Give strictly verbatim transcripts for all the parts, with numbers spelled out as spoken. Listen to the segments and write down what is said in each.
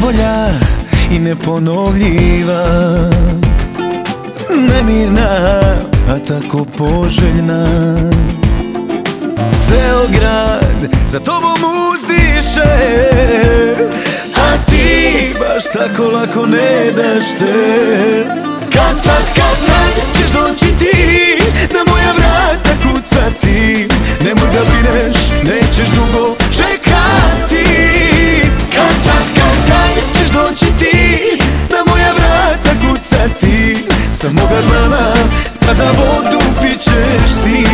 Najbolja i neponovljiva, nemirna, a tako poželjna. Ceo grad za tobom uzdiše, a ti baš tako lako ne daš se. Kad tad, kad tad ćeš doći ti, na moja vrata kucati. Nemoj da brineš, nećeš dugo čekati. Kad tad, kad tad ćeš doći ti, na moja vrata kucati. Sa moga dlana, tada vodu pićeš ti.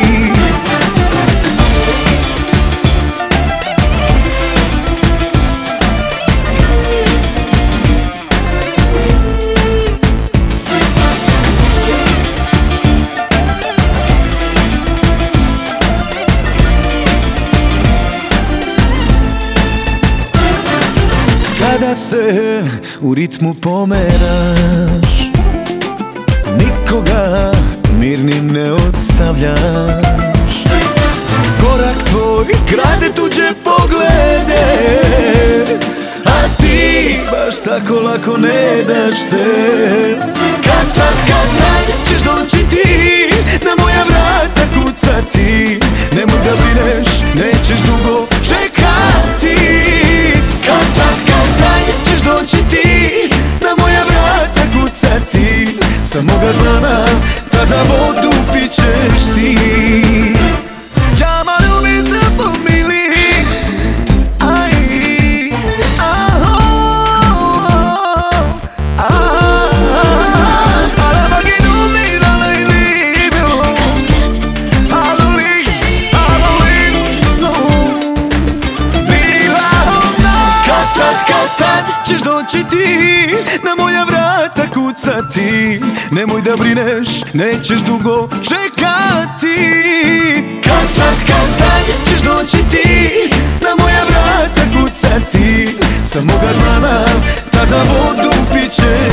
Kada se u ritmu pomeraš, nikoga mirnim ne ostavljaš. Korak tvoj krade tuđe poglede, a ti baš tako lako ne daš se. Kad tad, kad tad ćeš doći ti, na moja vrata kucati. Nemoj da brineš, nećeš dugo čekati. Kad tad, kad tad ćeš doći ti, na moja vrata kucati. Sa moga dlana, tada vodu pićeš ti. Chiamalo mi se pomili, aj, aho, ah, alla vagina mi da lei libero, allo lì, allo lì, no, bila ona. Kad tad, kad tad ćeš doći ti, na moja vrata kucati. Nemoj da brineš, nećeš dugo čekati. Kad tad, kad tad ćeš doći ti, na moja vrata kucati. Sa moga dlana, tada vodu pićeš